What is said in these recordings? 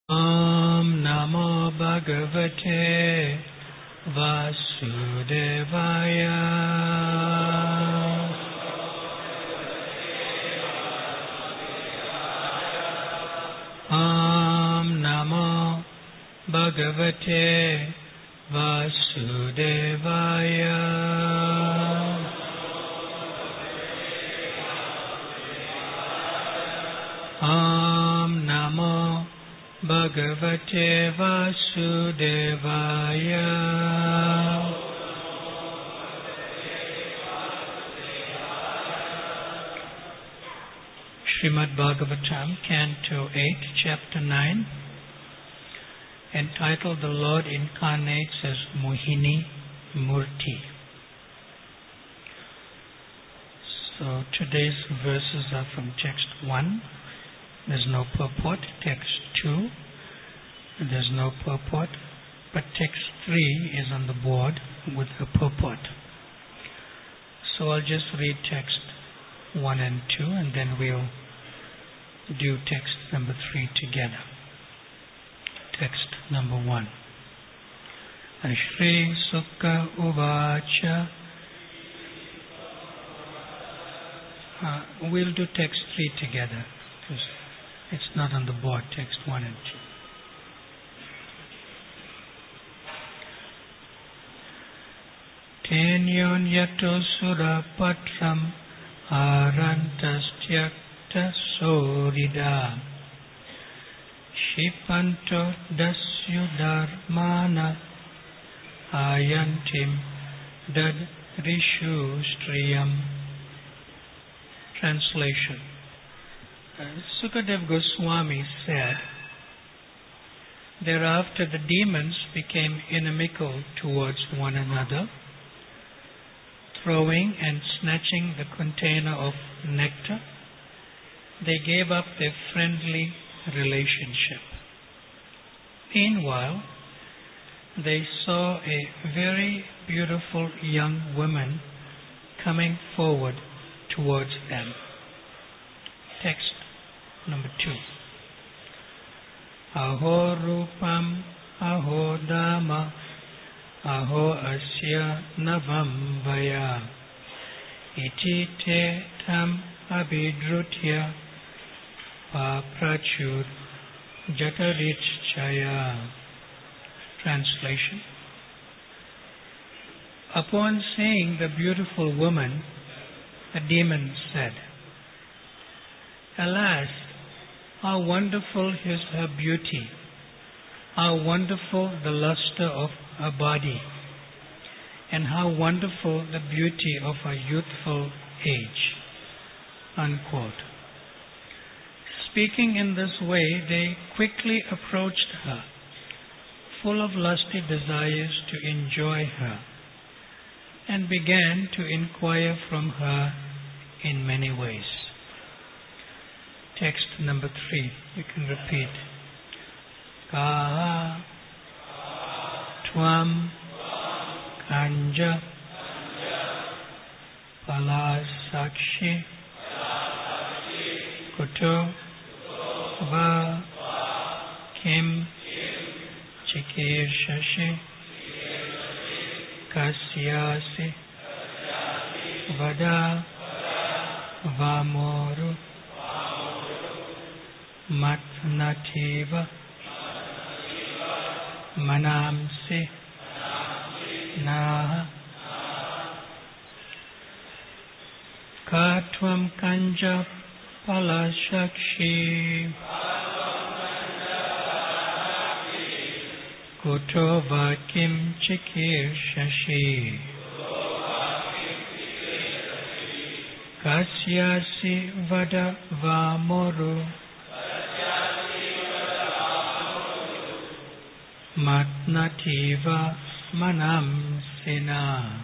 Om Namo Bhagavate Vasudevaya. Om Namo Bhagavate Vasudevaya. Om Namo Bhagavate Vasudevaya. Srimad Bhagavatam, Canto 8, Chapter 9, entitled The Lord Incarnates as Mohini Murti. So today's verses are from text 1. There's no purport. Text 2, there's no purport, but text 3 is on the board with a purport. So I'll just read text 1 and 2, and then we'll do text number 3 together. Text number 1. Shri Sukha Uvacha. We'll do text 3 together, because it's not on the board, text 1 and 2. Tenyon yato sura patram arantastyakta sorida shipanto dasyudharmana ayantim dad rishu striyam. Translation. Sukadeva Goswami said, thereafter the demons became inimical towards one another, throwing and snatching the container of nectar. They gave up their friendly relationship. Meanwhile, they saw a very beautiful young woman coming forward towards them. Text number 2. Aho rupam, aho dama, aho asya navam vaya, iti te tam abhidrutya paprachur jatarichaya. Translation. Upon seeing the beautiful woman, the demon said, alas, how wonderful is her beauty, how wonderful the luster of her body, and how wonderful the beauty of her youthful age. Unquote. Speaking in this way, they quickly approached her, full of lusty desires to enjoy her, and began to inquire from her in many ways. Text number 3. You can repeat. Ka Tvam Kanja Palasakshi Kuto Va Kim Chikir Kasyasi Vada Vamoru Matnativa Manamsi Naha Katvam Kanja Palashakshi Kutova Kim Chikir Shashi Kasyasi Vada Vamoru Matnativa Manamsina.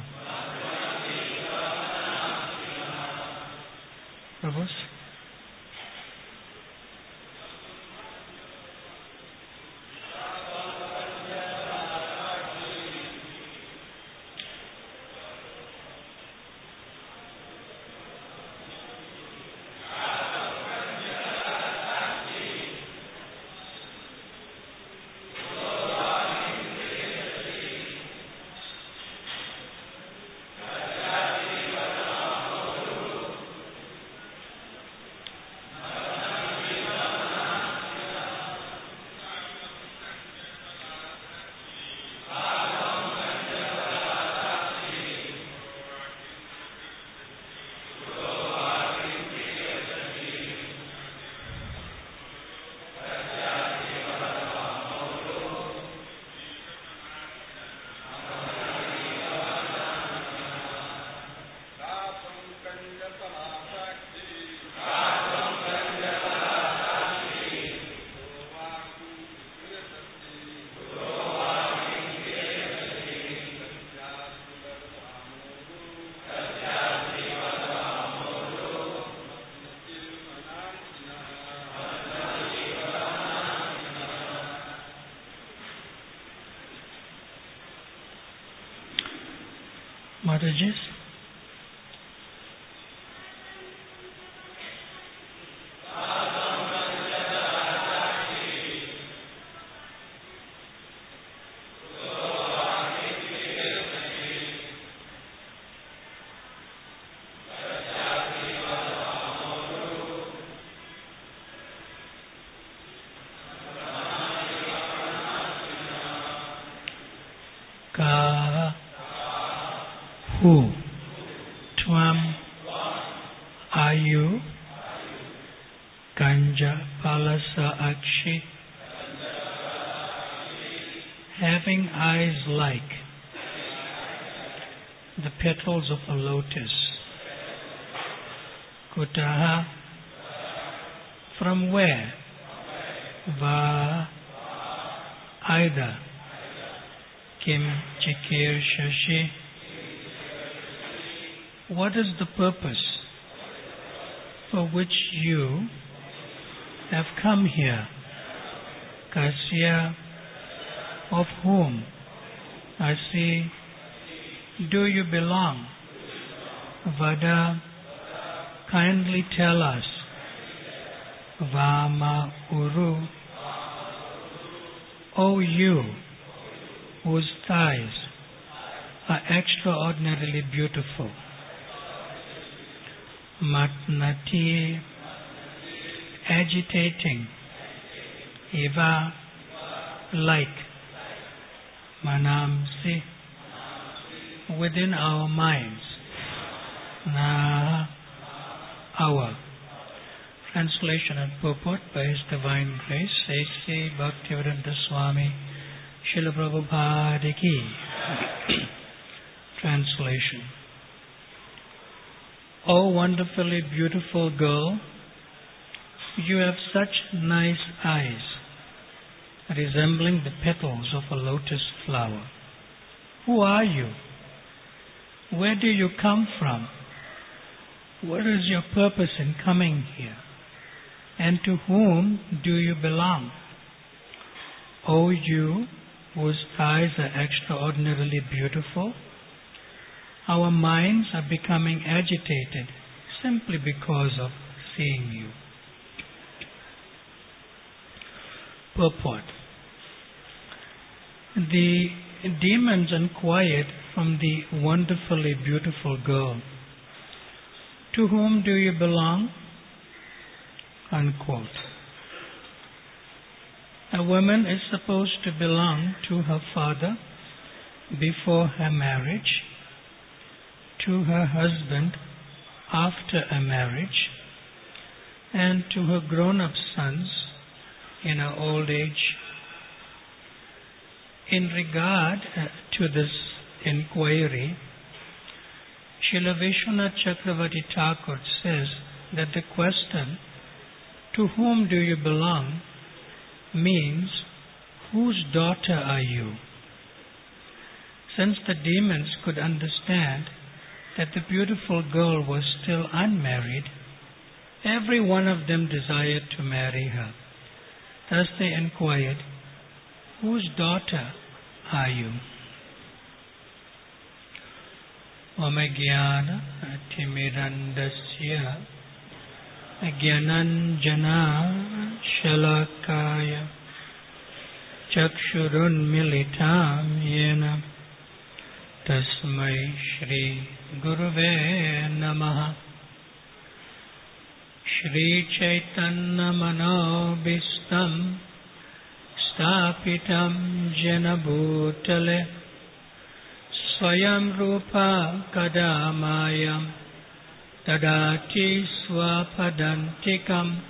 Prabhus? Mataji's? Ka Hu Tvam Ayu Ganja Palasa Akshi, having eyes like the petals of a lotus. Kutaha, from where? Va, either. Kim Chikir Shashi, what is the purpose for which you have come here? Kasya, of whom? Asi, do you belong? Vada, kindly tell us. Vama Uru, O you, whose thighs are extraordinarily beautiful. Matnati, agitating. Eva, like. Manamsi, within our minds. Na, our. Translation and purport by His Divine Grace, A.C. Bhaktivedanta Swami Srila Prabhupada Ki. Translation. O wonderfully beautiful girl, you have such nice eyes, resembling the petals of a lotus flower. Who are you? Where do you come from? What is your purpose in coming here? And to whom do you belong? O you, whose thighs are extraordinarily beautiful, our minds are becoming agitated simply because of seeing you. Purport. The demons inquired from the wonderfully beautiful girl, to whom do you belong? Unquote. A woman is supposed to belong to her father before her marriage, to her husband after a marriage, and to her grown-up sons in her old age. In regard to this inquiry, Srila Vishwanath Chakravarti Thakur says that the question, to whom do you belong, means, whose daughter are you? Since the demons could understand that the beautiful girl was still unmarried, every one of them desired to marry her. Thus they inquired, whose daughter are you? Omajnana timirandasya Jnananjana Shalakaya Chakshurun Militam Yena Tasmai Shri Guruve Namaha. Shri Chaitanya Manobhistam Stapitam Jena Bhutale Swayam Rupa Kadamayam Tadati Swapadantikam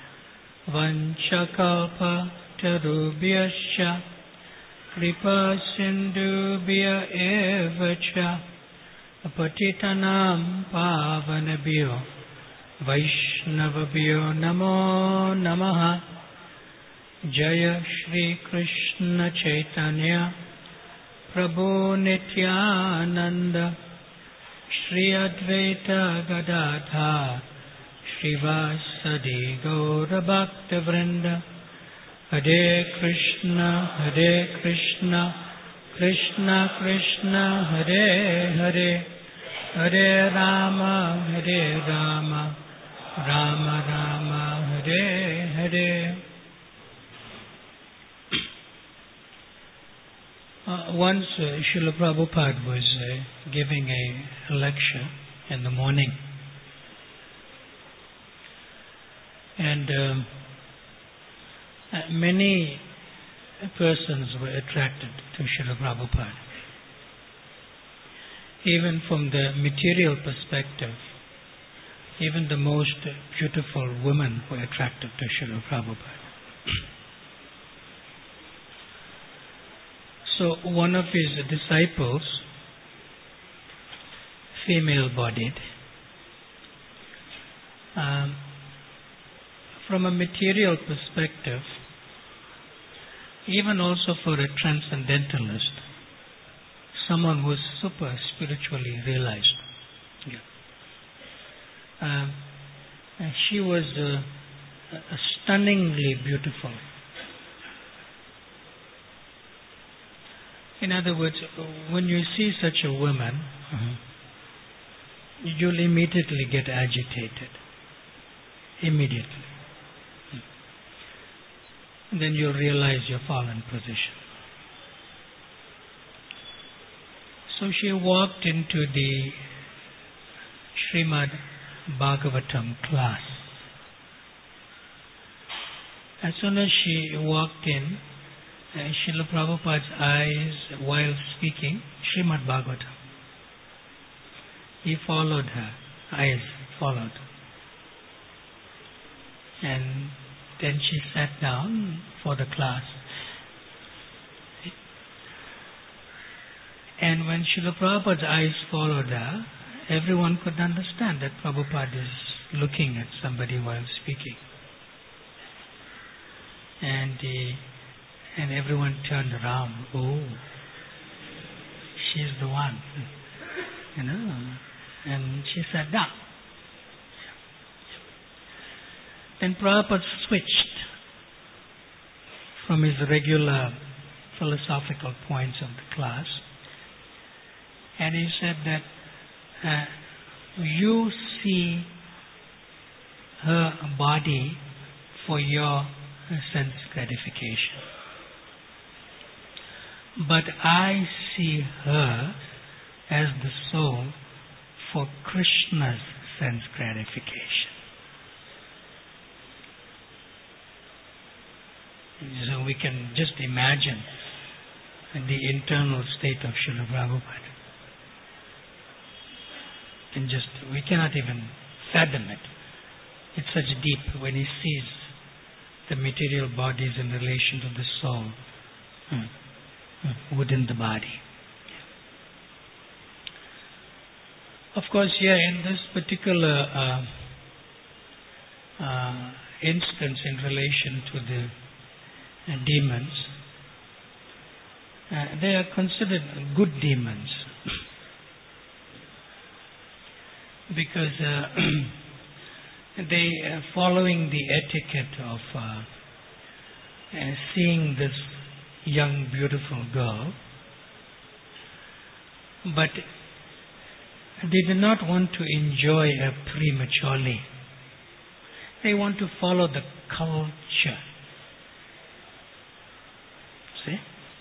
Vanchakalpa Tarubhyascha Kripa Sindhubhya Evacha Patitanam Pavanabhyo Vaishnavabhyo Namo Namaha. Jaya Shri Krishna Chaitanya Prabhu Nityananda Shri Advaita Gadadhar Srivasadi Gaura Bhakta Vrinda. Hare Krishna Krishna Krishna Hare Hare Hare Rama, Hare Rama, Rama Rama, Hare Hare. Once Srila Prabhupada was giving a lecture in the morning, and many persons were attracted to Srila Prabhupada. Even from the material perspective, even the most beautiful women were attracted to Srila Prabhupada. So one of his disciples, female-bodied, from a material perspective, even also for a transcendentalist, someone who is super spiritually realized. She was stunningly beautiful. In other words, when you see such a woman, you'll immediately get agitated. Immediately. And then you'll realize your fallen position. So she walked into the Srimad Bhagavatam class. As soon as she walked in, Srila Prabhupada's eyes, while speaking Srimad Bhagavatam, he followed her, eyes followed. And then she sat down for the class. And when Srila Prabhupada's eyes followed her, everyone could understand that Prabhupada is looking at somebody while speaking. And everyone turned around. Oh, she's the one. And she sat down. Then Prabhupada switched from his regular philosophical points of the class, and he said that you see her body for your sense gratification, but I see her as the soul for Krishna's sense gratification. So we can just imagine the internal state of Srila Prabhupada. And we cannot even fathom it. It's such deep when he sees the material bodies in relation to the soul within the body. Of course, here in this particular instance in relation to the demons, they are considered good demons because they are following the etiquette of seeing this young beautiful girl, but they do not want to enjoy her prematurely. They want to follow the culture. See?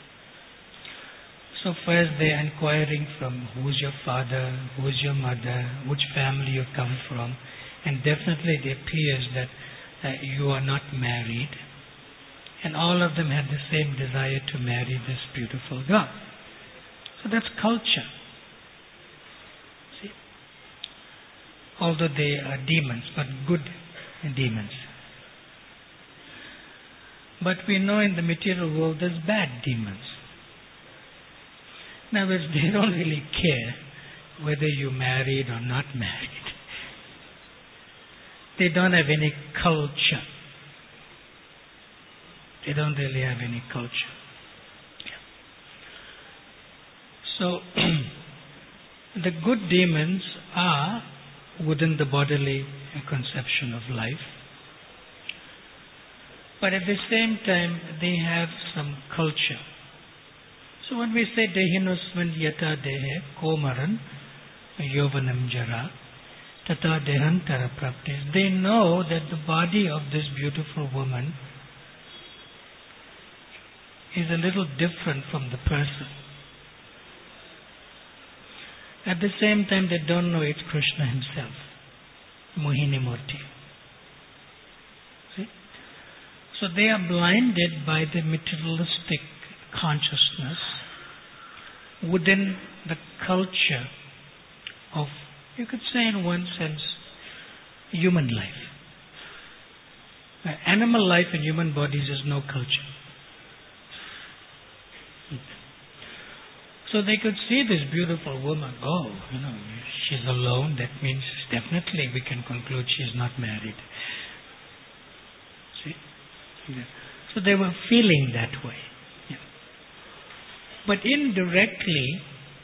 So first they are inquiring from who's your father, who's your mother, which family you come from, and definitely it appears that you are not married, and all of them had the same desire to marry this beautiful girl. So that's culture. See? Although they are demons, but good demons. But we know in the material world there's bad demons. In other words, they don't really care whether you're married or not married. They don't have any culture. They don't really have any culture. So, the good demons are within the bodily conception of life. But at the same time, they have some culture. So when we say Dehinusman Yata Dehe Komaran, yovanam jara, tata dehantara praptis. They know that the body of this beautiful woman is a little different from the person. At the same time, they don't know it's Krishna himself, Mohini Murti. See? So they are blinded by the materialistic consciousness within the culture of, you could say in one sense, human life. Animal life in human bodies is no culture. So they could see this beautiful woman. Oh, she's alone. That means definitely we can conclude she's not married. See? Yeah. So they were feeling that way. Yeah. But indirectly,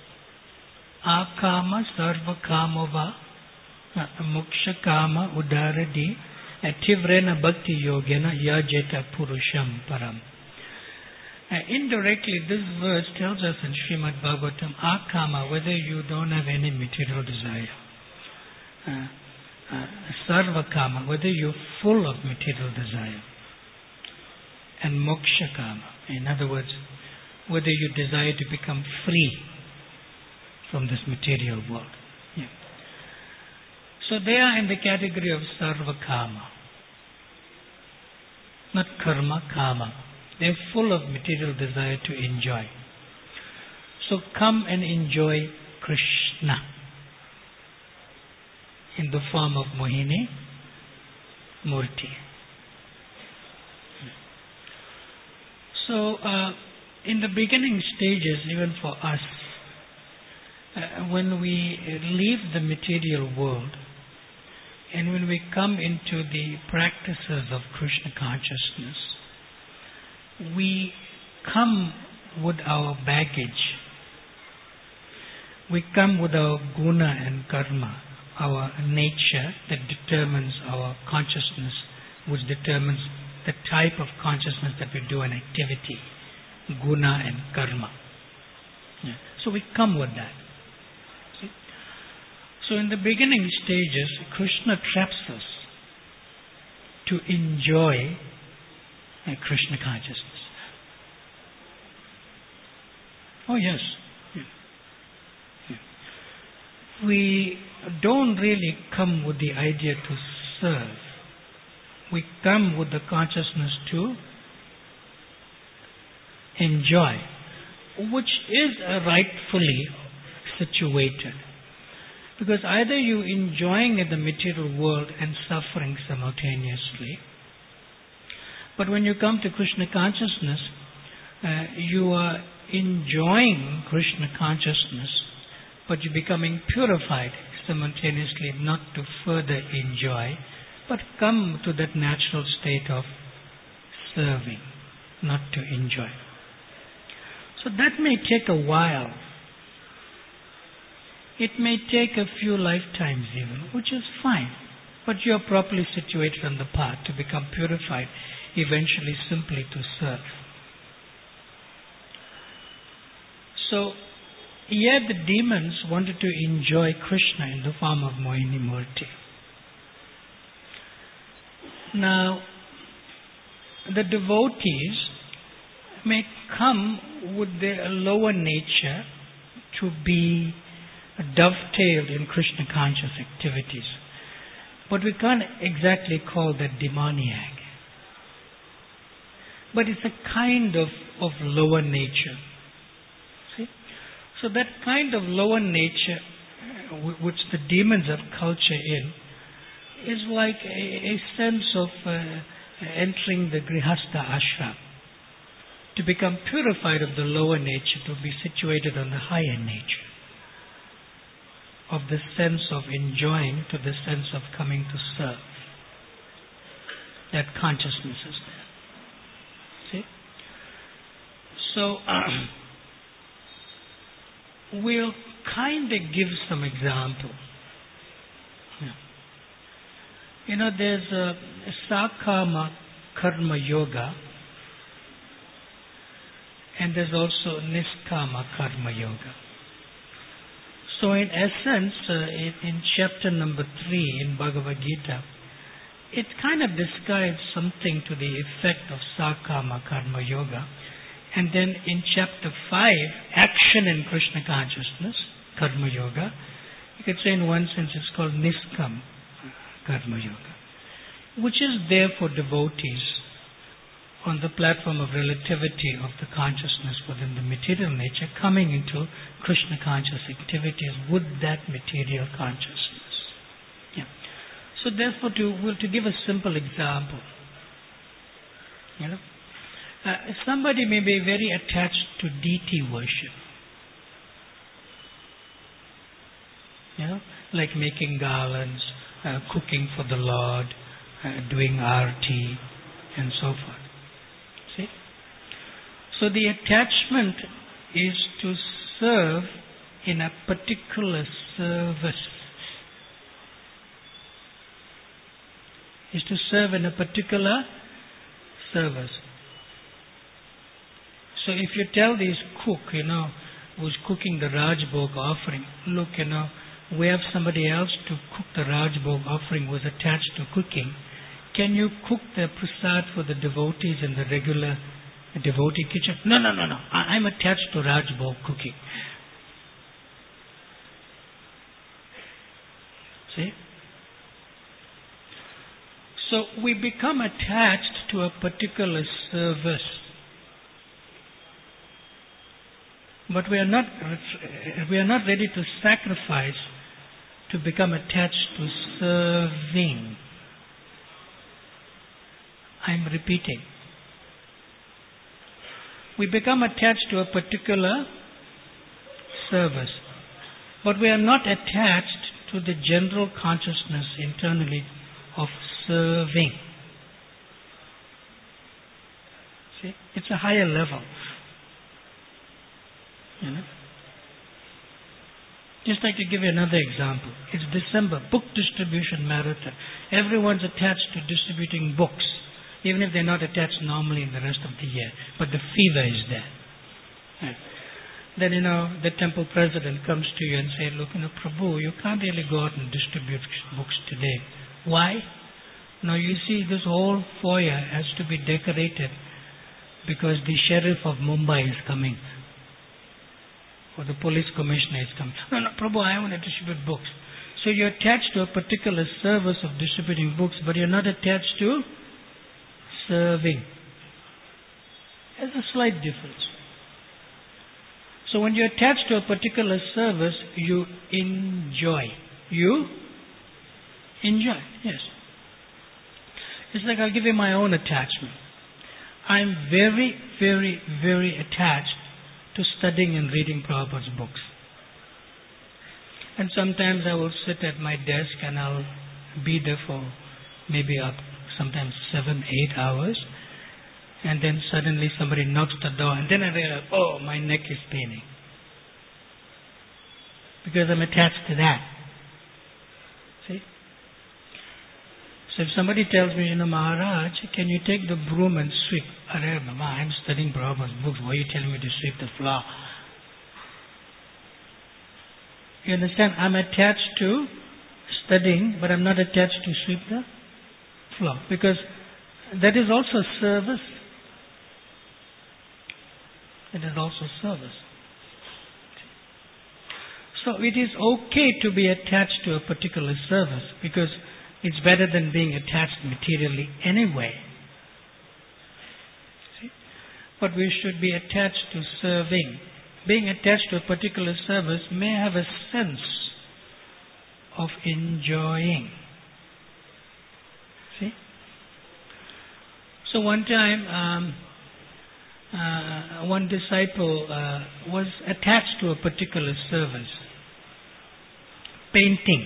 akama sarva kamova moksha kama udaradi tivrena bhakti yogena yajeta purusham param. Indirectly, this verse tells us in Srimad Bhagavatam, akama, whether you don't have any material desire. Sarva kama, whether you're full of material desire. And moksha kama, in other words, whether you desire to become free from this material world. Yeah. So they are in the category of sarva kama. Not karma, kama. They're full of material desire to enjoy. So come and enjoy Krishna in the form of Mohini Murti. So in the beginning stages, even for us, when we leave the material world and when we come into the practices of Krishna consciousness, we come with our baggage. We come with our guna and karma, our nature that determines our consciousness, which determines the type of consciousness that we do an activity, guna and karma. Yeah. So we come with that. See? So in the beginning stages, Krishna traps us to enjoy Krishna consciousness. Oh yes. Yeah. Yeah. We don't really come with the idea to serve. We come with the consciousness to enjoy, which is rightfully situated. Because either you enjoying in the material world and suffering simultaneously, but when you come to Krishna consciousness, you are enjoying Krishna consciousness, but you're becoming purified simultaneously, not to further enjoy, but come to that natural state of serving, not to enjoy. So that may take a while. It may take a few lifetimes even, which is fine. But you are properly situated on the path to become purified, eventually simply to serve. So, here the demons wanted to enjoy Krishna in the form of Mohini Murti. Now, the devotees may come with their lower nature to be dovetailed in Krishna conscious activities. But we can't exactly call that demoniac. But it's a kind of lower nature. See? So that kind of lower nature which the demons have culture in is like a sense of entering the Grihastha ashram. To become purified of the lower nature, to be situated on the higher nature. Of the sense of enjoying to the sense of coming to serve. That consciousness is there. See? So, we'll kind of give some example. Yeah. There's a Sakama Karma Yoga and there's also Niskama Karma Yoga. So in essence, in chapter number 3 in Bhagavad Gita, it kind of describes something to the effect of Sakama Karma Yoga. And then in chapter 5, action in Krishna consciousness, Karma Yoga, you could say in one sense it's called Niskam Karma Yoga, which is there for devotees on the platform of relativity of the consciousness within the material nature, coming into Krishna conscious activities with that material consciousness. Yeah. So therefore, to give a simple example, somebody may be very attached to deity worship, like making garlands, cooking for the Lord, doing arti, and so forth. See? So the attachment is to serve in a particular service. Is to serve in a particular service. So if you tell this cook, who's cooking the Rajbhog offering, look, we have somebody else to cook the Rajbhog offering who's attached to cooking. Can you cook the prasad for the devotees in the regular devotee kitchen? No. I'm attached to Rajbhog cooking. See? So we become attached to a particular service. But we are not ready to sacrifice to become attached to serving. I'm repeating. We become attached to a particular service, but we are not attached to the general consciousness internally of serving. See, it's a higher level. Just like to give you another example. It's December, book distribution marathon. Everyone's attached to distributing books, even if they're not attached normally in the rest of the year. But the fever is there. Right. Then, the temple president comes to you and says, look, Prabhu, you can't really go out and distribute books today. Why? Now you see, this whole foyer has to be decorated because the sheriff of Mumbai is coming. Or the police commissioner is coming. No, Prabhu, I want to distribute books. So you're attached to a particular service of distributing books, but you're not attached to serving. There's a slight difference. So when you're attached to a particular service, you enjoy. You enjoy, yes. It's like I'll give you my own attachment. I'm very, very, very attached to studying and reading Prabhupada's books. And sometimes I will sit at my desk and I'll be there for maybe sometimes 7-8 hours, and then suddenly somebody knocks the door, and then I realize, oh, my neck is paining. Because I'm attached to that. See? So if somebody tells me, Maharaj, can you take the broom and sweep? Arey, Mama, I'm studying Prabhupada's books. Why are you telling me to sweep the floor? You understand? I'm attached to studying, but I'm not attached to sweep the floor. Because that is also service. It is also service. So it is okay to be attached to a particular service because it's better than being attached materially anyway. See? But we should be attached to serving. Being attached to a particular service may have a sense of enjoying. See? So one time, one disciple was attached to a particular service. Painting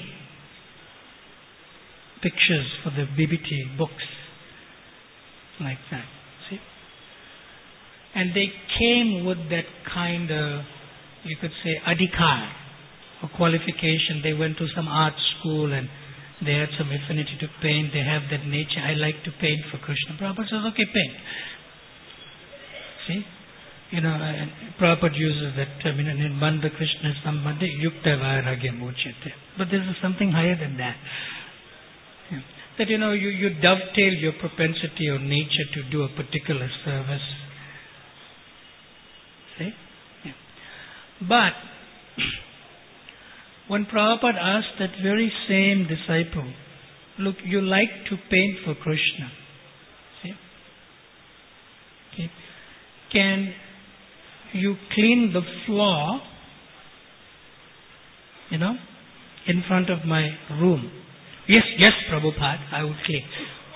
pictures for the BBT books, like that. See? And they came with that kind of, you could say, adhikar, or qualification. They went to some art school and they had some affinity to paint. They have that nature. I like to paint for Krishna. Prabhupada says, okay, paint. See? Prabhupada uses that term, Nirmanda Krishna Sambandhi Yukta Vairagya Mochite. But there is something higher than that. Yeah. That, you dovetail your propensity or nature to do a particular service. See? Yeah. But, when Prabhupada asked that very same disciple, look, you like to paint for Krishna. See? Okay. Can you clean the floor, in front of my room? Yes, Prabhupada, I will clean.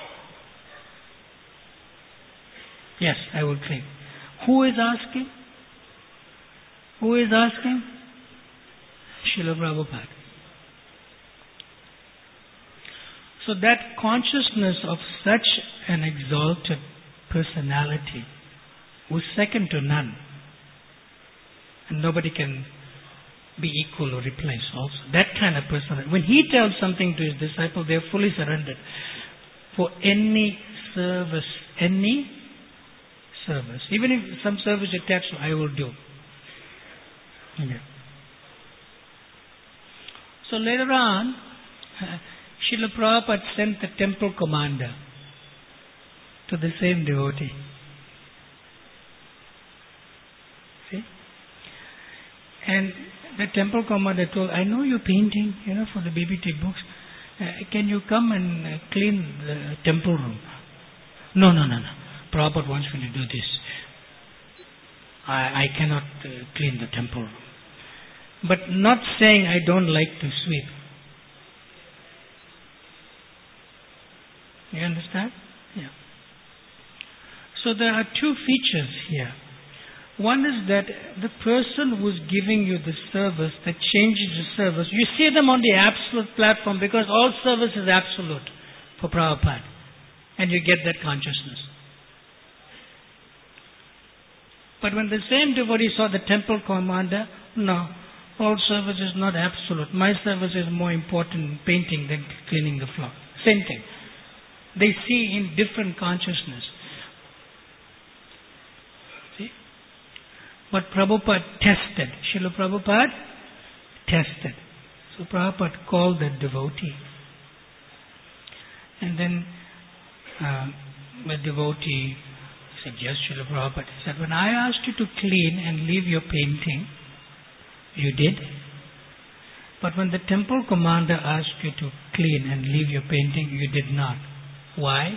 Yes, I will clean. Who is asking? Srila Prabhupada. So that consciousness of such an exalted personality was second to none. And nobody can be equal or replace also. That kind of person. When he tells something to his disciple, they are fully surrendered. For any service. Even if some service attached, I will do. Yeah. So later on, Srila Prabhupada sent the temple commander to the same devotee. See? And the temple commander told, I know you're painting, for the BBT books. Can you come and clean the temple room? No. Prabhupada wants me to do this. I cannot clean the temple room. But not saying I don't like to sweep. You understand? Yeah. So there are two features here. One is that the person who's giving you the service, that changes the service, you see them on the absolute platform because all service is absolute for Prabhupada. And you get that consciousness. But when the same devotee saw the temple commander, no, all service is not absolute. My service is more important in painting than cleaning the floor. Same thing. They see in different consciousness. See? But Prabhupada tested. Srila Prabhupada tested. So Prabhupada called that devotee. And then the devotee said, yes, Srila Prabhupada. He said, when I asked you to clean and leave your painting, you did. But when the temple commander asked you to clean and leave your painting, you did not. Why?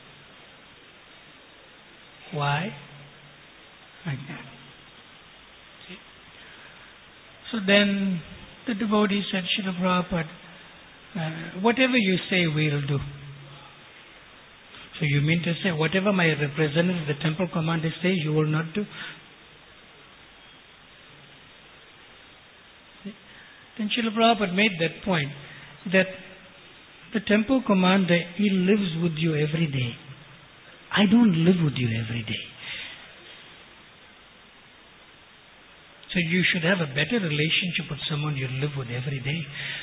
Like that. See? So then the devotee said, Srila Prabhupada, whatever you say, we'll do. So you mean to say, whatever my representative, the temple commander says, you will not do? Then Srila Prabhupada made that point, that the temple commander, he lives with you every day. I don't live with you every day. So you should have a better relationship with someone you live with every day,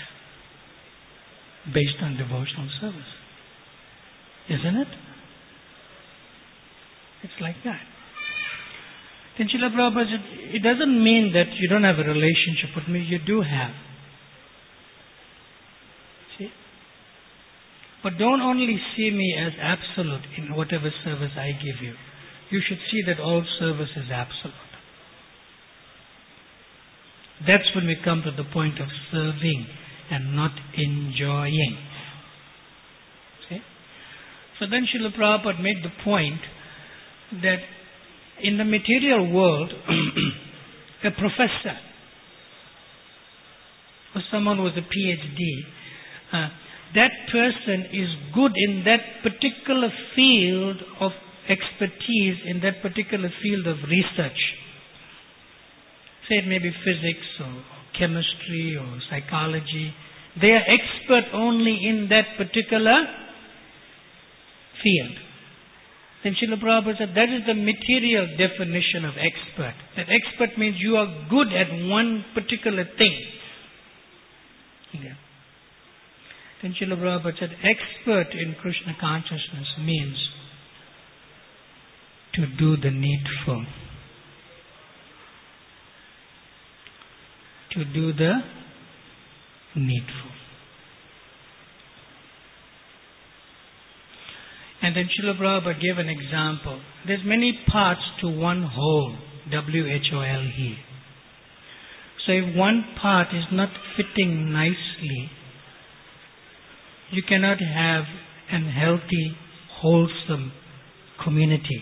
based on devotional service. Isn't it? It's like that. Then Srila Prabhupada said, it doesn't mean that you don't have a relationship with me. You do have. See? But don't only see me as absolute in whatever service I give you. You should see that all service is absolute. That's when we come to the point of serving and not enjoying. See? So then Srila Prabhupada made the point that in the material world, a professor or someone with a PhD, that person is good in that particular field of expertise, in that particular field of research. Say it may be physics or chemistry or psychology. They are expert only in that particular field. Then Srila Prabhupada said that is the material definition of expert. That expert means you are good at one particular thing. Yeah. Then Srila Prabhupada said expert in Krishna consciousness means to do the needful. to do the needful. And then Srila Prabhupada gave an example. There's many parts to one whole, W-H-O-L-E. So if one part is not fitting nicely, you cannot have a healthy, wholesome community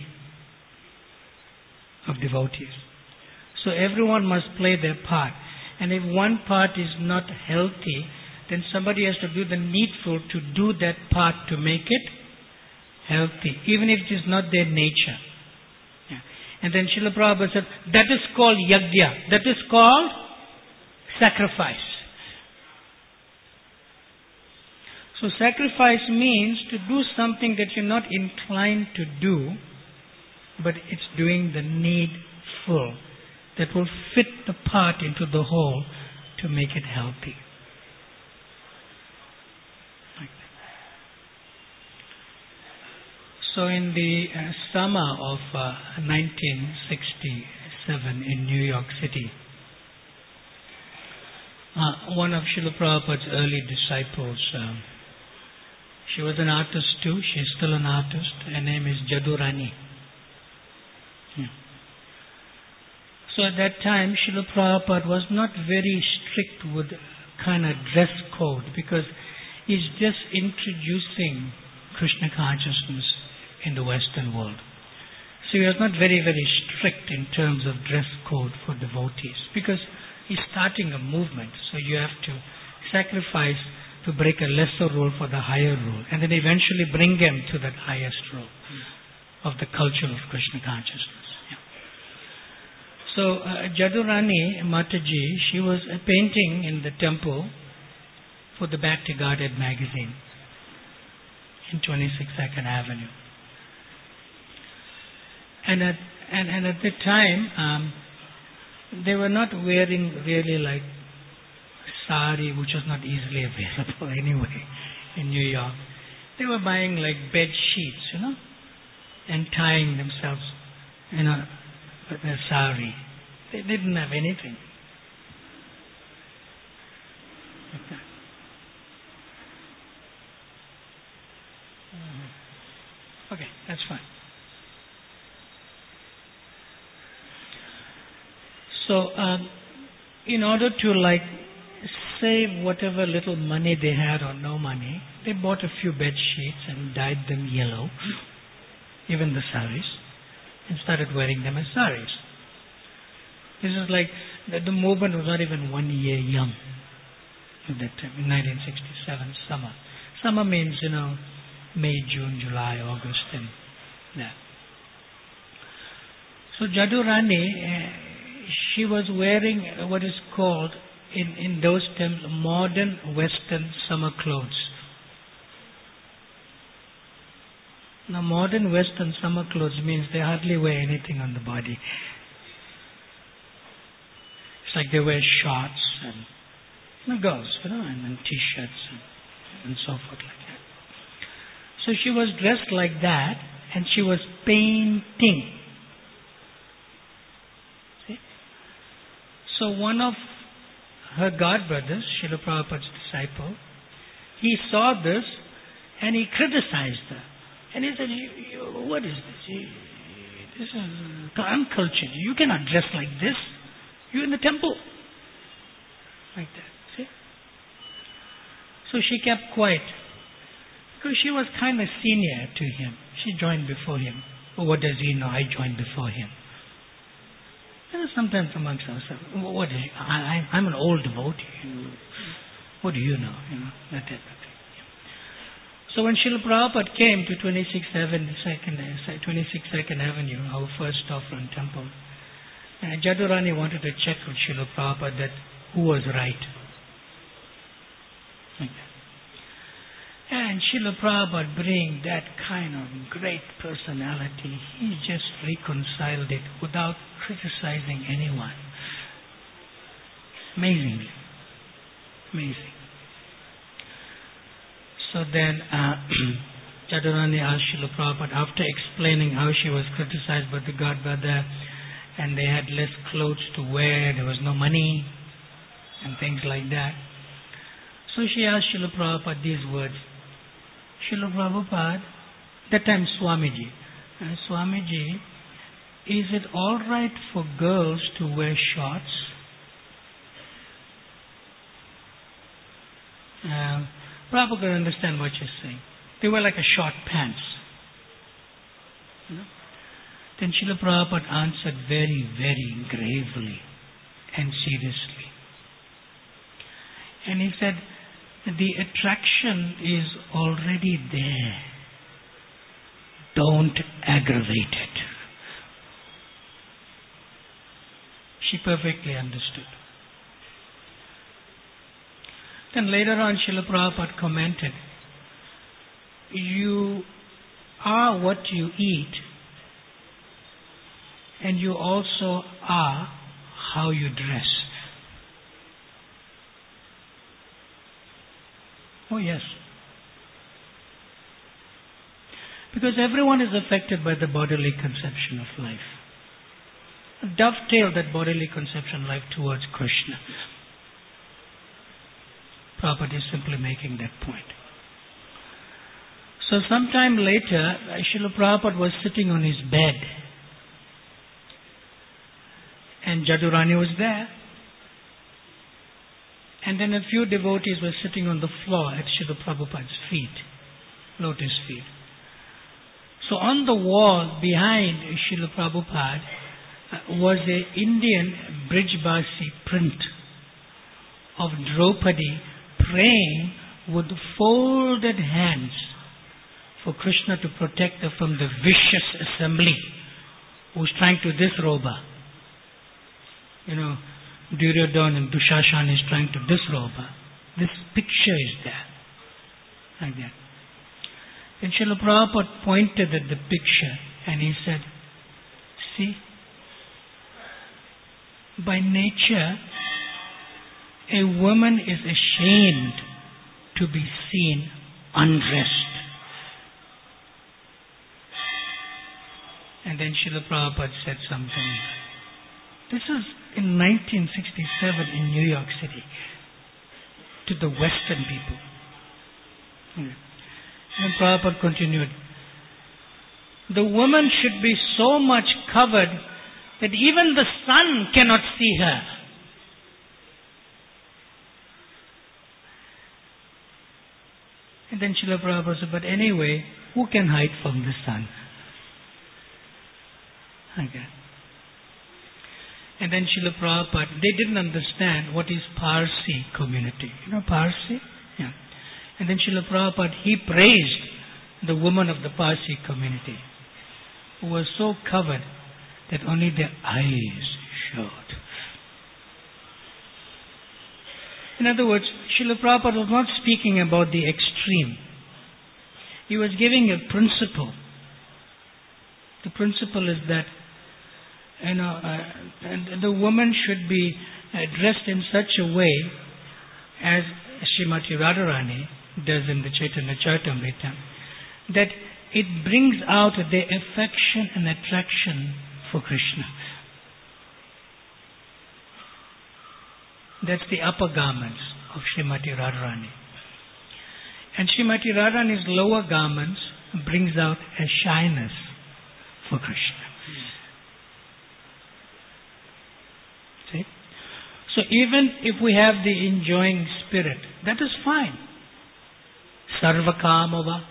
of devotees. So everyone must play their part. And if one part is not healthy, then somebody has to do the needful to do that part to make it healthy, even if it is not their nature. Yeah. And then Srila Prabhupada said, that is called yajna. That is called sacrifice. So sacrifice means to do something that you're not inclined to do, but it's doing the needful that will fit the part into the whole to make it healthy. Like that. So in the summer of 1967 in New York City, one of Srila Prabhupada's early disciples, she was an artist too, she's still an artist, her name is Jadurani. Yeah. So at that time, Srila Prabhupada was not very strict with kind of dress code because he's just introducing Krishna consciousness in the Western world. So he was not very, very strict in terms of dress code for devotees because he's starting a movement. So you have to sacrifice to break a lesser rule for the higher rule and then eventually bring them to that highest rule of the culture of Krishna consciousness. So Jadurani Mataji, she was painting in the temple for the Bhakti Guarded magazine in 26th Avenue. And at the time, they were not wearing really like sari, which was not easily available anyway in New York. They were buying like bed sheets, and tying themselves, with their sari. They didn't have anything. Like that. Okay, that's fine. So, in order to save whatever little money they had or no money, they bought a few bed sheets and dyed them yellow, even the saris, and started wearing them as saris. This is like, the movement was not even 1 year young at that time, in 1967, summer. Summer means, May, June, July, August, and that. So Jadurani, she was wearing what is called, in those terms, modern Western summer clothes. Now, modern Western summer clothes means they hardly wear anything on the body. It's like they wear shorts and girls, and then t-shirts and so forth like that. So she was dressed like that, and she was painting. See? So one of her godbrothers, Srila Prabhupada's disciple, he saw this and he criticized her. And he said, what is this? This is uncultured. You cannot dress like this. You're in the temple. Like that. See? So she kept quiet. Because she was kind of senior to him. She joined before him. But what does he know? I joined before him. And sometimes amongst ourselves, what is it? I'm an old devotee. What do you know? That type of thing. So when Srila Prabhupada came to 26th Avenue, our first stop from temple, Jadurani wanted to check with Srila Prabhupada that who was right. Like that. And Srila Prabhupada, being that kind of great personality, he just reconciled it without criticizing anyone. Amazingly. Amazing. So then Jadurani asked Srila Prabhupada, after explaining how she was criticized by the godbrother and they had less clothes to wear, there was no money, and things like that. So she asked Srila Prabhupada these words. Srila Prabhupada, that time Swamiji, Swamiji, is it alright for girls to wear shorts? Prabhupada could understand what she's saying. They were like a short pants. You know? Then Srila Prabhupada answered very, very gravely and seriously. And he said, the attraction is already there. Don't aggravate it. She perfectly understood. Then later on, Srila Prabhupada commented, you are what you eat, and you also are how you dress. Oh yes. Because everyone is affected by the bodily conception of life. Dovetail that bodily conception of life towards Krishna. Prabhupada is simply making that point. So sometime later, Srila Prabhupada was sitting on his bed. And Jadurani was there. And then a few devotees were sitting on the floor at Srila Prabhupada's feet, lotus feet. So on the wall behind Srila Prabhupada was an Indian Brijbasi print of Draupadi praying with folded hands for Krishna to protect her from the vicious assembly who's trying to disrobe her. You know, Duryodhana and Dushashan is trying to disrobe her. This picture is there. Like that. And Srila Prabhupada pointed at the picture and he said, see, by nature, a woman is ashamed to be seen undressed. And then Srila Prabhupada said something. This is in 1967 in New York City to the Western people. And Prabhupada continued, the woman should be so much covered that even the sun cannot see her. And then Srila Prabhupada said, but anyway, who can hide from the sun? Okay. And then Srila Prabhupada, they didn't understand what is Parsi community. You know Parsi? Yeah. And then Srila Prabhupada, he praised the women of the Parsi community who were so covered that only their eyes showed. In other words, Srila Prabhupada was not speaking about the extreme. He was giving a principle. The principle is that and the woman should be dressed in such a way as Srimati Radharani does in the Chaitanya Charitamrita, that it brings out the affection and attraction for Krishna. That's the upper garments of Srimati Radharani. And Srimati Radharani's lower garments brings out a shyness for Krishna. See? So even if we have the enjoying spirit, that is fine. Sarvakamava.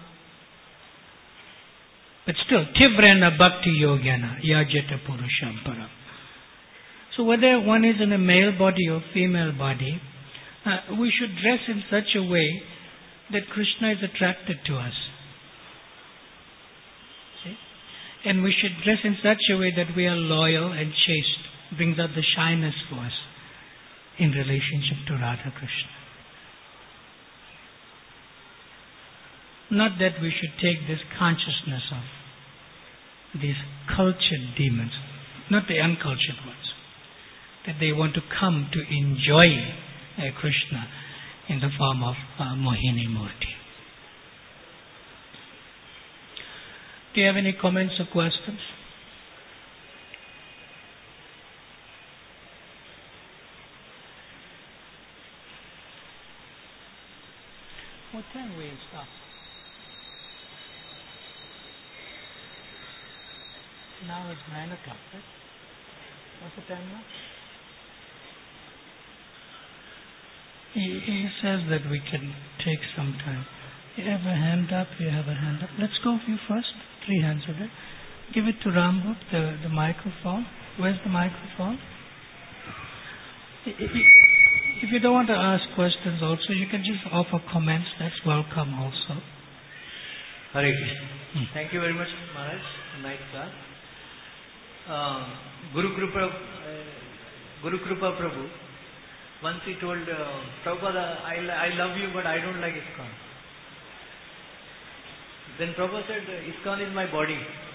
But still, Tivrena Bhakti Yogyana Yajata Purusham Param. So whether one is in a male body or female body, we should dress in such a way that Krishna is attracted to us. See? And we should dress in such a way that we are loyal and chaste, brings out the shyness for us in relationship to Radha Krishna. Not that we should take this consciousness of these cultured demons, not the uncultured ones, that they want to come to enjoy Krishna in the form of Mohini Murti. Do you have any comments or questions? What time we stop? Now it's 9 o'clock, right? What's the time now? He says that we can take some time. You have a hand up, you have a hand up. Let's go with you first. 3 hands are there. Give it to Ramgop, the microphone. Where's the microphone? If you don't want to ask questions also, you can just offer comments. That's welcome also. Hare Krishna. Thank you very much, Maharaj. Nice class. Guru Kripa Prabhu, once he told Prabhupada, I love you but I don't like ISKCON. Then Prabhupada said, ISKCON is my body.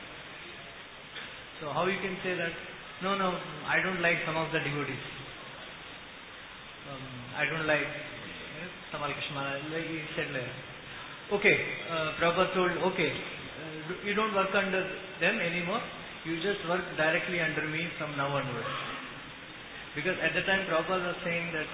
So how you can say that? No, I don't like some of the devotees. I don't like Tamal Krishna. Like he said like, okay, Prabhupada told, okay, you don't work under them anymore. You just work directly under me from now onwards. Because at the time Prabhupada was saying that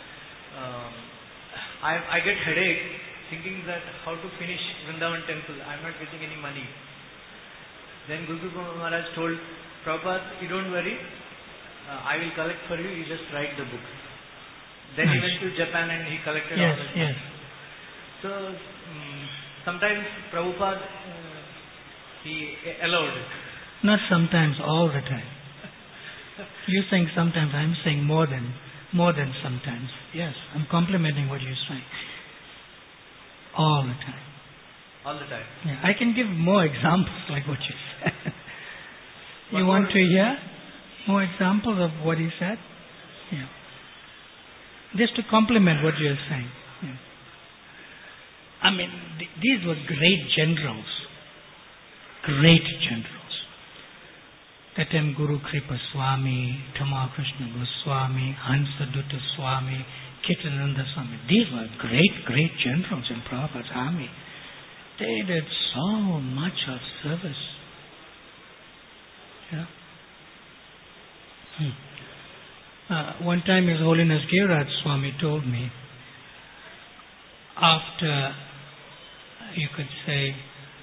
I get headache thinking that how to finish Vrindavan temple. I am not getting any money. Then Guru Maharaj told Prabhupada, you don't worry, I will collect for you, you just write the book. Then he went to Japan and he collected all the Yes. So sometimes Prabhupada he allowed it. Not sometimes, all the time. You're saying sometimes, I'm saying more than sometimes. Yes, I'm complimenting what you're saying. All the time. All the time. Yeah, I can give more examples like what you said. You want to hear more examples of what he said? Yeah. Just to compliment what you're saying. Yeah. I mean, these were great generals. Great generals. That time Guru Kripa Swami, Tamal Krishna Goswami, Hansadutta Swami, Kitananda Swami. These were great generals in Prabhupada's army. They did so much of service. Yeah. One time His Holiness Giriraj Swami told me, after, you could say,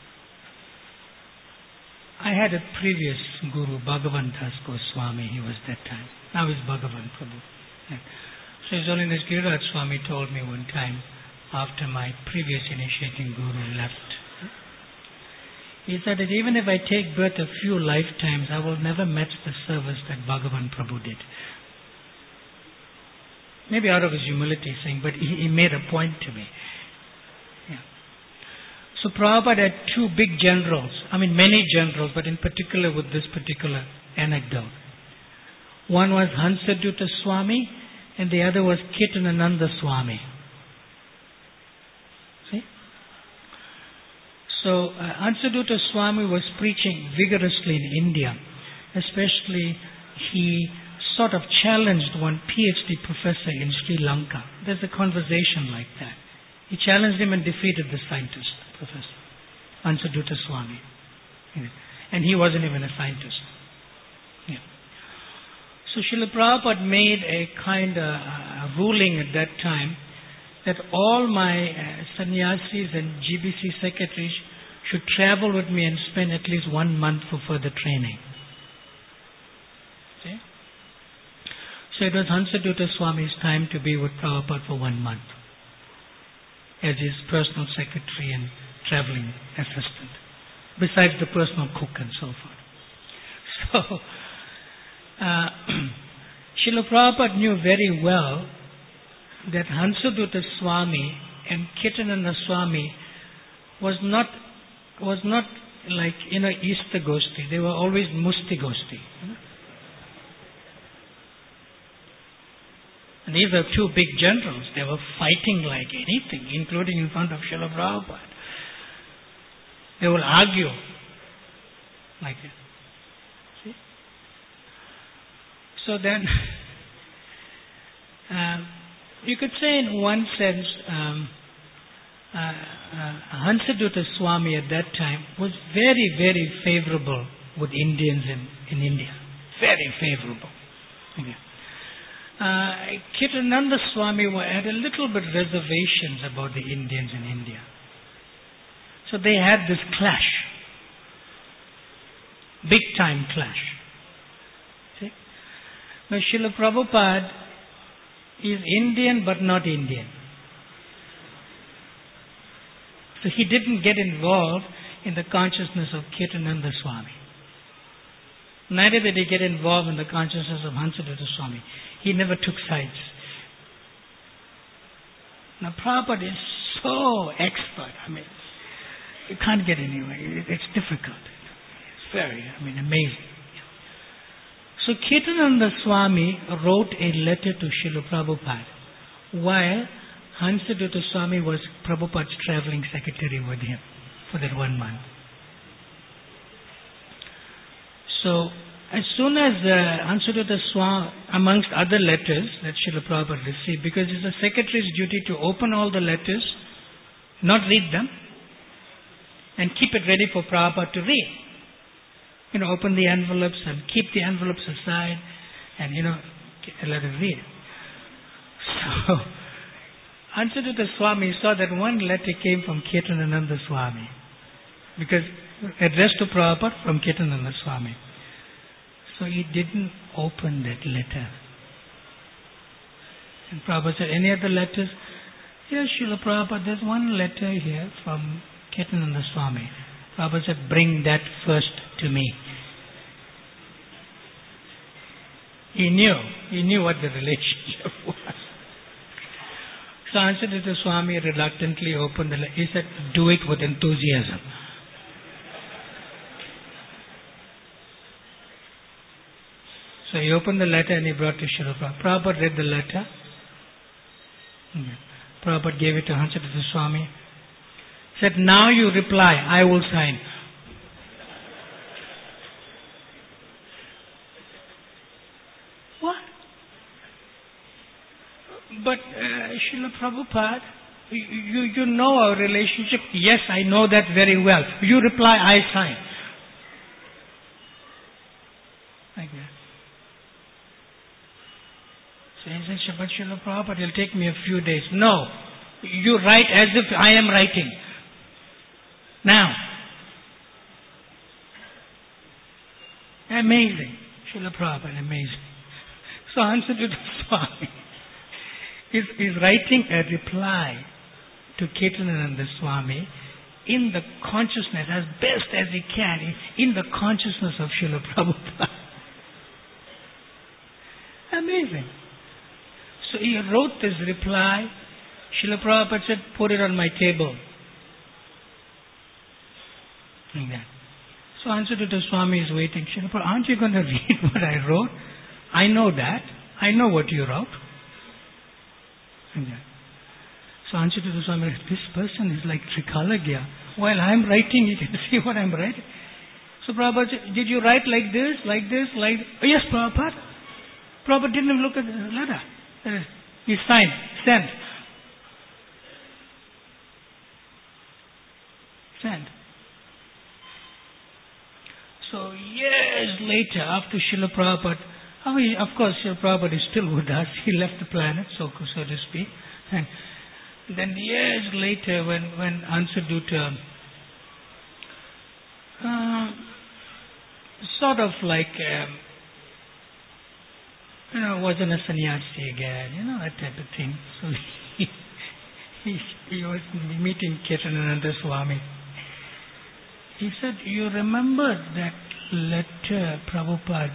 I had a previous Guru, Bhagavan Das Goswami, he was that time. Now he's Bhagavan Prabhu. Yeah. So His Holiness Giriraj Swami told me one time, after my previous initiating Guru left, he said that even if I take birth a few lifetimes, I will never match the service that Bhagavan Prabhu did. Maybe out of his humility saying, but he made a point to me. Yeah. So Prabhupada had 2 big generals, many generals, but in particular with this particular anecdote. One was Hansadutta Swami and the other was Ketanananda Swami. See? So Hansadutta Swami was preaching vigorously in India. Especially he sort of challenged one PhD professor in Sri Lanka. There's a conversation like that. He challenged him and defeated the scientist, Professor Hansadutta Swami. Yeah. And he wasn't even a scientist. Yeah. So Srila Prabhupada made a kind of ruling at that time that all my sannyasis and GBC secretaries should travel with me and spend at least 1 month for further training. See? So it was Hansadutta Swami's time to be with Prabhupada for 1 month as his personal secretary and traveling assistant, besides the personal cook and so forth. So, Srila Prabhupada knew very well that Hansadutta Swami and Ketananda Swami was not like, Easter Gosti. They were always Musti Gosti. And these are 2 big generals. They were fighting like anything, including in front of Srila Prabhupada. They will argue like that. See? So then, you could say in one sense, Hansadutta Swami at that time was very, very favorable with Indians in India. Very favorable. Okay. Kirtananda Swami had a little bit reservations about the Indians in India. So they had this clash. Big time clash. See? Now Srila Prabhupada is Indian but not Indian. So he didn't get involved in the consciousness of Kirtananda Swami. Neither did he get involved in the consciousness of Hansadutta Swami. He never took sides. Now Prabhupada is so expert. You can't get anywhere. It's difficult. It's very, amazing. So Kirtananda Swami wrote a letter to Srila Prabhupada while Hansadutta Swami was Prabhupada's traveling secretary with him for that 1 month. So, as soon as Hansadutta Swami, amongst other letters that Srila Prabhupada received, because it's a secretary's duty to open all the letters, not read them, and keep it ready for Prabhupada to read. Open the envelopes and keep the envelopes aside and, let it read. So, Hansadutta Swami saw that one letter came from Kirtananda Swami, because addressed to Prabhupada from Kirtananda Swami. So he didn't open that letter. And Prabhupada said, any other letters? Yes, Srila Prabhupada, there's one letter here from Kirtananda Swami. Prabhupada said, bring that first to me. He knew what the relationship was. So Hansadutta Swami reluctantly opened the letter. He said, do it with enthusiasm. So he opened the letter and he brought to Srila Prabhupada. Prabhupada read the letter. Prabhupada gave it to Hansadutta Swami. Said, now you reply, I will sign. What? But Srila Prabhupada, you know our relationship. Yes, I know that very well. You reply, I sign. Like that. So he said, but Srila Prabhupada, it'll take me a few days. No, you write as if I am writing. Now. Amazing. Srila Prabhupada, amazing. So Hansadutta Swami is writing a reply to Kirtananda Swami in the consciousness, as best as he can, in the consciousness of Srila Prabhupada. Amazing. So he wrote this reply. Srila Prabhupada said, put it on my table. Like that. So Hansadutta Swami is waiting. Srila Prabhupada, aren't you going to read what I wrote? I know that. I know what you wrote. Like that. So Hansadutta Swami, this person is like Trikalagya. While I am writing, you can see what I am writing. So Prabhupada said, did you write like this, like this, like... Oh, yes, Prabhupada. Prabhupada didn't even look at the letter. He signed, sent. Sent. So years later, after Srila Prabhupada, of course Srila Prabhupada is still with us. He left the planet, so to speak. And then years later, when Hansadutta sort of like wasn't a sannyasi again, that type of thing. So he was meeting Kirtananda Swami. He said, you remember that letter Prabhupada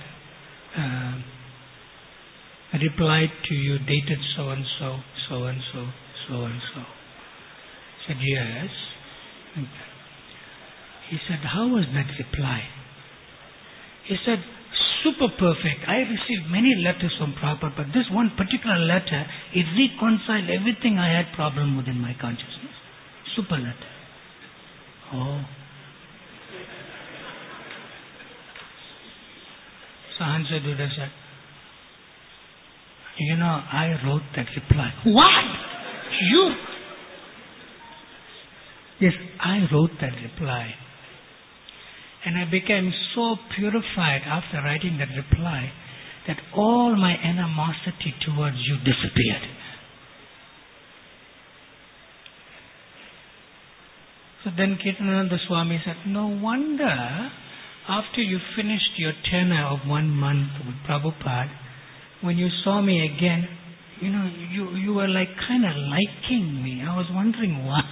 replied to you, dated so-and-so, so-and-so, so-and-so. He said, yes. He said, how was that reply? He said, super perfect. I received many letters from Prabhupada, but this one particular letter, it reconciled everything I had problem with in my consciousness. Super letter. Oh. So Hansadutta said, I wrote that reply. What? You? Yes, I wrote that reply. And I became so purified after writing that reply that all my animosity towards you disappeared. So then Kirtanananda Swami said, no wonder after you finished your tenure of 1 month with Prabhupada, when you saw me again, you were like kind of liking me. I was wondering why.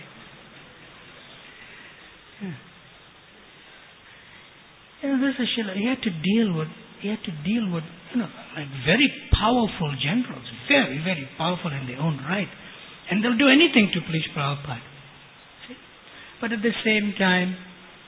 This is Srila. He had to deal with, like very powerful generals, very, very powerful in their own right. And they'll do anything to please Prabhupada. See? But at the same time,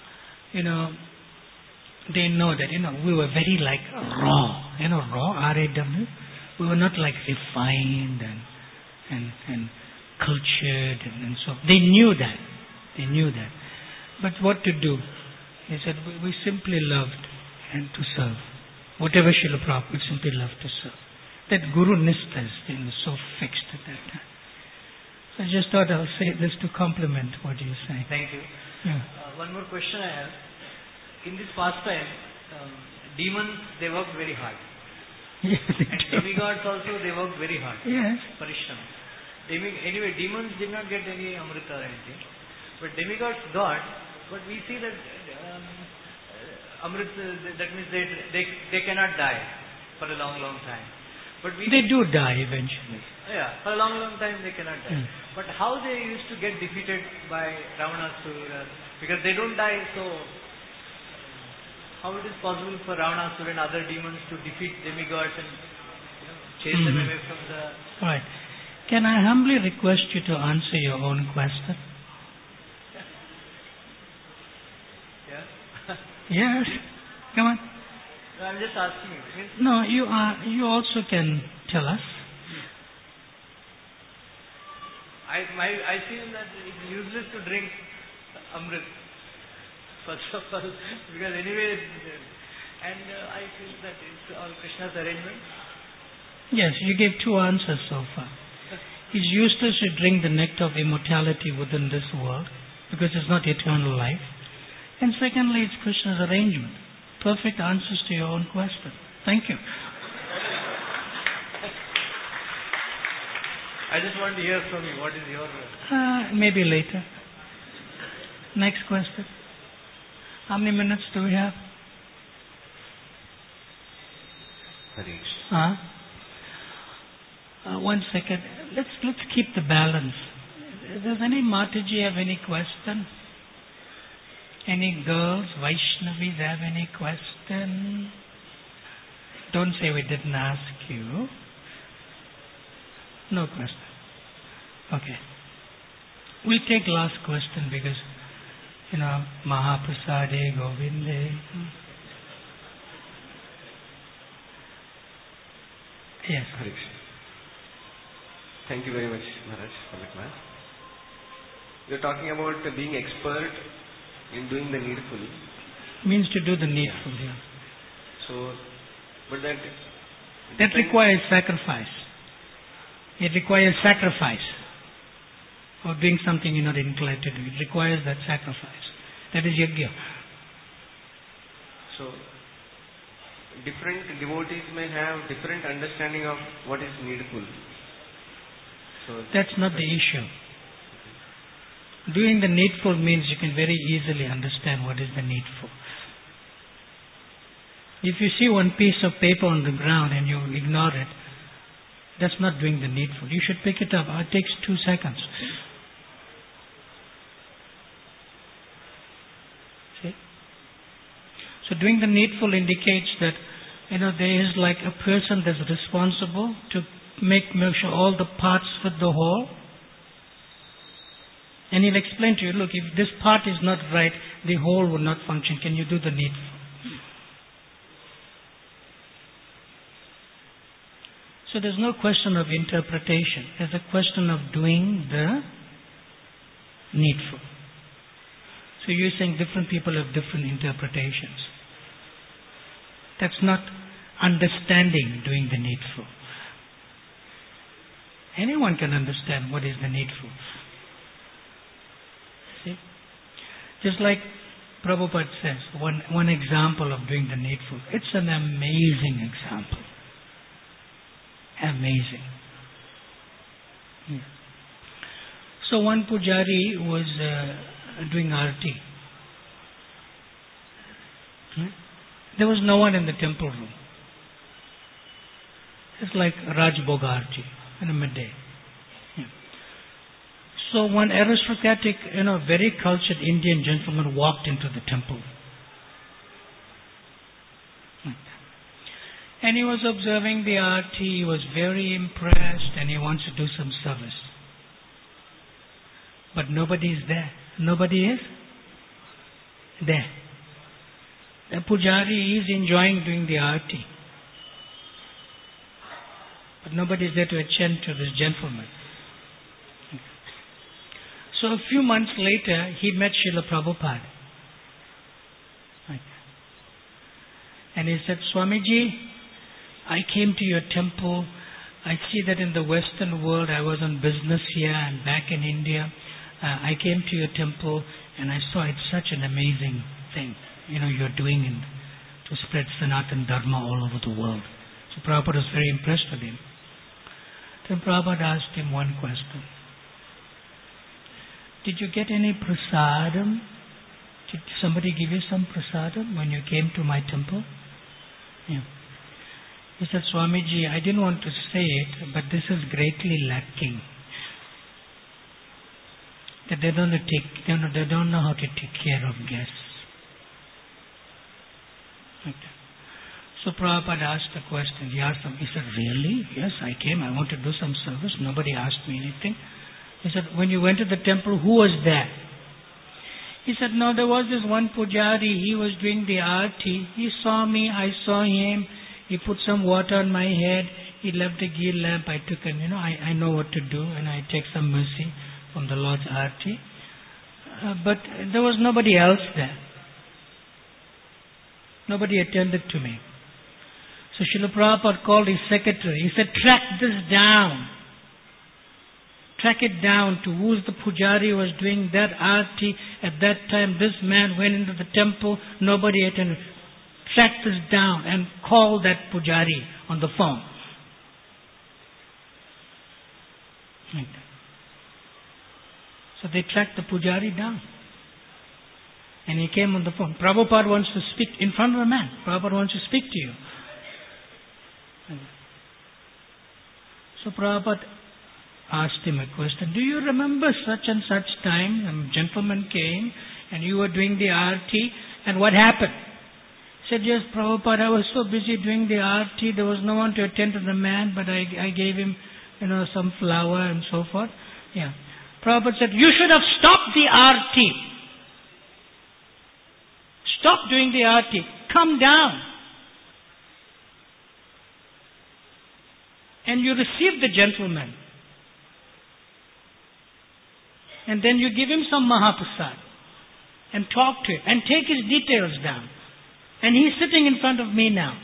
they know that, we were very like raw. Raw, R-A-W. We were not like refined and cultured and so. They knew that. But what to do? He said, we simply loved and to serve. Whatever Srila Prabhupada, we simply loved to serve. That Guru Nistha is so fixed at that time. So I just thought I'll say this to complement what you say. Thank you. Yeah. One more question I have. In this pastime, demons, they worked very hard. Yes, and demigods also, they worked very hard. Yes. Parishram. Anyway, demons did not get any amrita or anything. But demigods got, but we see that amrita, that means they cannot die for a long, long time. But they do die eventually. Yeah, for a long, long time they cannot die. But how they used to get defeated by Ravanasura? Because they don't die, so how it is possible for Ravanasura and other demons to defeat demigods and chase them away from the... Right. Can I humbly request you to answer your own question? Yeah? Yes. Come on. No, I'm just asking you. No, you also can tell us. I feel that it's useless to drink Amrit. First of all, because anyway, and I feel that it's all Krishna's arrangement. Yes, you gave 2 answers so far. It's useless to drink the nectar of immortality within this world because it's not eternal life. And secondly, it's Krishna's arrangement. Perfect answers to your own question. Thank you. I just want to hear from you. What is your... Maybe later. Next question. How many minutes do we have? Harish. 1 second. Let's keep the balance. Does any Mataji have any question? Any girls, Vaishnavis have any question? Don't say we didn't ask you. No question. Okay. We'll take last question because, Mahaprasade Govinde. Yes. Harish. Thank you very much, Maharaj, for the class. You're talking about being expert in doing the needful. Means to do the needful, yeah. So, but that... That requires sacrifice. It requires sacrifice. Or doing something you're not inclined to do. It requires that sacrifice. That is yajna. So, different devotees may have different understanding of what is needful. So that's not the issue. Doing the needful means you can very easily understand what is the needful. If you see one piece of paper on the ground and you ignore it, that's not doing the needful. You should pick it up. It takes 2 seconds. See? So doing the needful indicates that, there is like a person that's responsible to make sure all the parts fit the whole. And he'll explain to you, look, if this part is not right, the whole will not function. Can you do the needful? So there's no question of interpretation. There's a question of doing the needful. So you're saying different people have different interpretations. That's not understanding doing the needful. Anyone can understand what is the needful. See? Just like Prabhupada says, one example of doing the needful. It's an amazing example. Amazing. Yeah. So one pujari was doing arti. There was no one in the temple room. It's like Raj Bhoga arti in the midday. Yeah. So one aristocratic, very cultured Indian gentleman walked into the temple. And he was observing the arti, he was very impressed, and he wants to do some service. But nobody is there. Nobody is there. The pujari is enjoying doing the arti. But nobody is there to attend to this gentleman. So a few months later, he met Srila Prabhupada. And he said, Swamiji, I came to your temple. I see that in the Western world I was on business here and back in India. I came to your temple and I saw it's such an amazing thing. You're doing to spread Sanatana Dharma all over the world. So Prabhupada was very impressed with him. Then Prabhupada asked him one question. Did you get any prasadam? Did somebody give you some prasadam when you came to my temple? Yeah. He said, Swamiji, I didn't want to say it, but this is greatly lacking. That they don't know how to take care of guests. Okay. So Prabhupada asked the question. He asked him, he said, really? Yes, I came. I want to do some service. Nobody asked me anything. He said, when you went to the temple, who was there? He said, no, there was this one pujari. He was doing the arti. He saw me. I saw him. He put some water on my head. He left the ghee lamp. I took it. I know what to do, and I take some mercy from the Lord's arti. But there was nobody else there. Nobody attended to me. So Srila Prabhupada called his secretary. He said, track this down. Track it down to who's the pujari who was doing that arti. At that time, this man went into the temple. Nobody attended. Track this down and call that pujari on the phone. So they tracked the pujari down. And he came on the phone. Prabhupada wants to speak in front of a man. Prabhupada wants to speak to you. So Prabhupada asked him a question. Do you remember such and such time? A gentleman came and you were doing the arti. And what happened? He said, yes, Prabhupada, I was so busy doing the arti. There was no one to attend to the man, but I gave him, some flower and so forth. Yeah. Prabhupada said, you should have stopped the arti. Stop doing the arti. Come down. And you receive the gentleman. And then you give him some Mahaprasad. And talk to him. And take his details down. And he's sitting in front of me now.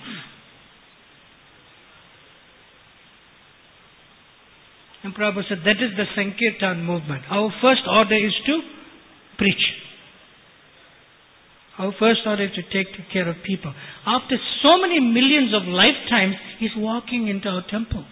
And Prabhupada said, that is the Sankirtan movement. Our first order is to preach. Our first order is to take care of people. After so many millions of lifetimes, he's walking into our temple.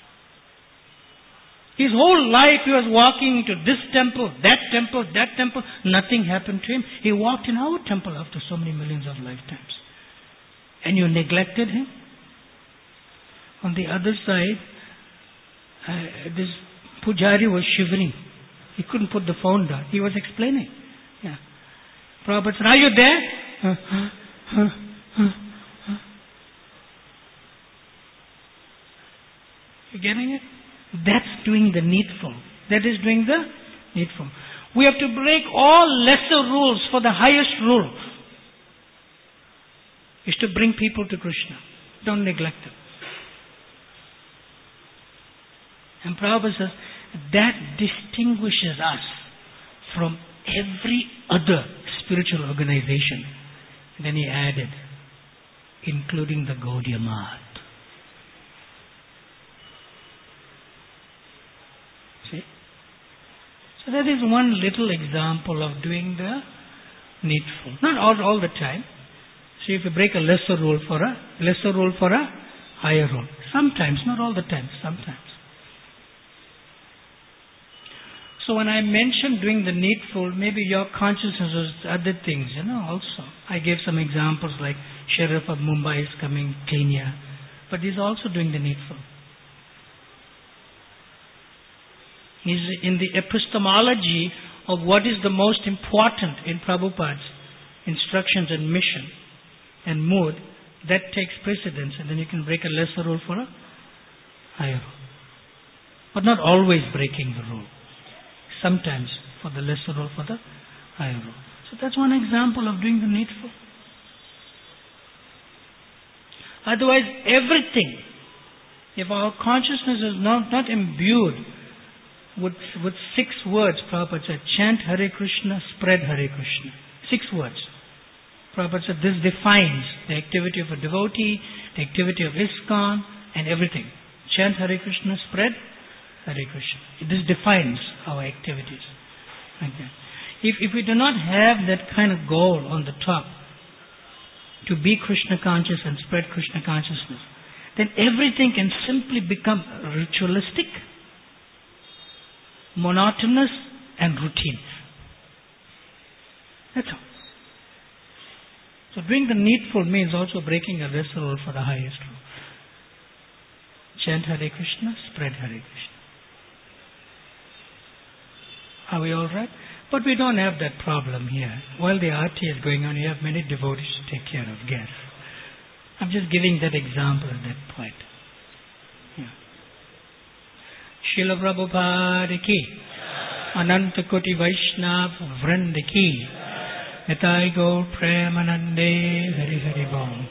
His whole life he was walking into this temple, that temple, that temple. Nothing happened to him. He walked in our temple after so many millions of lifetimes. And you neglected him? On the other side, this pujari was shivering. He couldn't put the phone down. He was explaining. Yeah. Prabhupada said, are you there? You getting it? That's doing the needful. That is doing the needful. We have to break all lesser rules for the highest rule. Is to bring people to Krishna. Don't neglect them. And Prabhupada says, that distinguishes us from every other spiritual organization. Then he added, including the Gaudiya Math. See? So that is one little example of doing the needful. Not all the time. See, if you break a lesser rule for a higher rule. Sometimes, not all the time, sometimes. So when I mentioned doing the needful, maybe your consciousness was other things, also. I gave some examples like Sheriff of Mumbai is coming, clean here. But he's also doing the needful. He's in the epistemology of what is the most important in Prabhupada's instructions and mission and mood, that takes precedence, and then you can break a lesser rule for a higher rule. But not always breaking the rule. Sometimes for the lesser rule, for the higher rule. So that's one example of doing the needful. Otherwise, everything, if our consciousness is not imbued with 6 words, Prabhupada said, chant Hare Krishna, spread Hare Krishna. 6 words. Prabhupada said this defines the activity of a devotee, the activity of ISKCON, and everything. Chant Hare Krishna, spread Hare Krishna. This defines our activities. Like that. If we do not have that kind of goal on the top, to be Krishna conscious and spread Krishna consciousness, then everything can simply become ritualistic, monotonous, and routine. That's all. So doing the needful means also breaking a lesser rule for the highest rule. Chant Hare Krishna, spread Hare Krishna. Are we all right? But we don't have that problem here. While the arati is going on, you have many devotees to take care of guests. I'm just giving that example at that point. Yeah. Srila Prabhupada ki, Ananta Koti Vaishnav Vranda ki, Nitai Gaur Premanande Hari Hari Bom.